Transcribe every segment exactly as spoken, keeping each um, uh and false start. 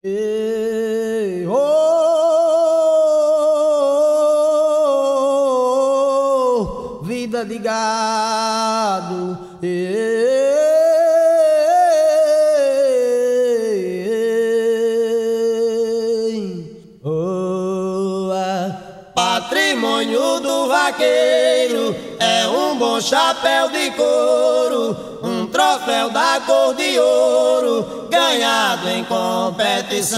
Ei, oh, vida de gado, ei, oh, ah. Patrimônio do vaqueiro é um bom chapéu de couro, um troféu da cor de ouro, ganhado em competição,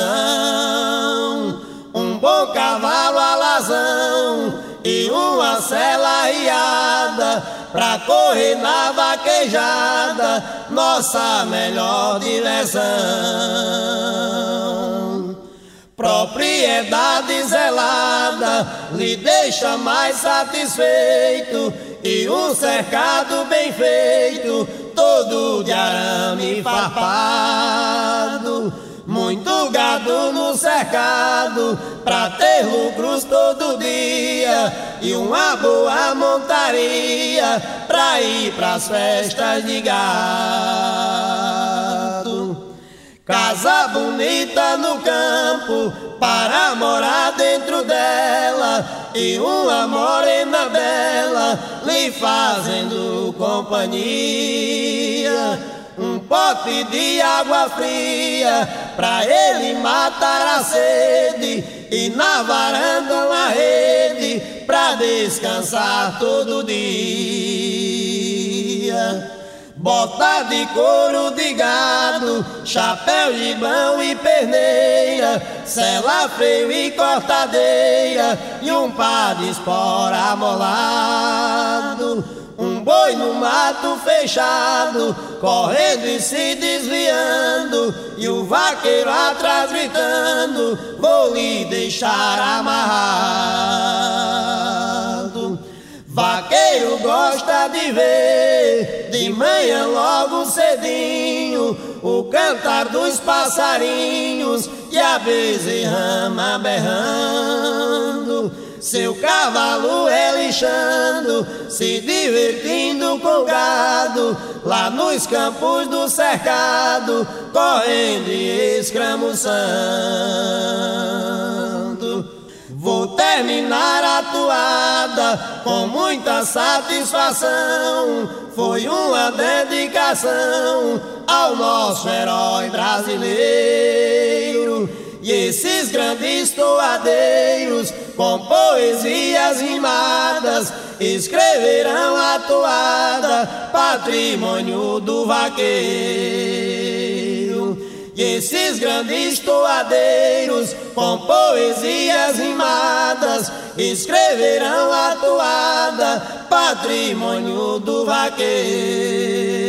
um bom cavalo alazão e uma sela arriada pra correr na vaquejada, nossa melhor diversão. Propriedade zelada lhe deixa mais satisfeito, e um cercado bem feito, todo de arame farpado. Muito gado no cercado, pra ter lucros todo dia, e uma boa montaria pra ir pras festas de gado. Casa bonita no campo, para morar dentro dela, e uma morena bela lhe fazendo companhia. Um pote de água fria pra ele matar a sede, e na varanda uma rede pra descansar todo dia. Bota de couro de gado, chapéu, gibão e perneira, sela, freio e cortadeira, e um par de espora amolado. Um boi no mato fechado, correndo e se desviando, e o vaqueiro atrás gritando: vou lhe deixar amarrado. Vaqueiro gosta de ver, de manhã logo cedinho, o cantar dos passarinhos e a bezerrama berrando, seu cavalo relixando, se divertindo com gado, lá nos campos do cercado, correndo e escramuçando. Vou terminar a toada com muita satisfação, foi uma dedicação ao nosso herói brasileiro. E esses grandes toadeiros, com poesias rimadas, escreverão a toada, patrimônio do vaqueiro. E esses grandes toadeiros, com poesias rimadas, escreverão a toada, patrimônio do vaqueiro.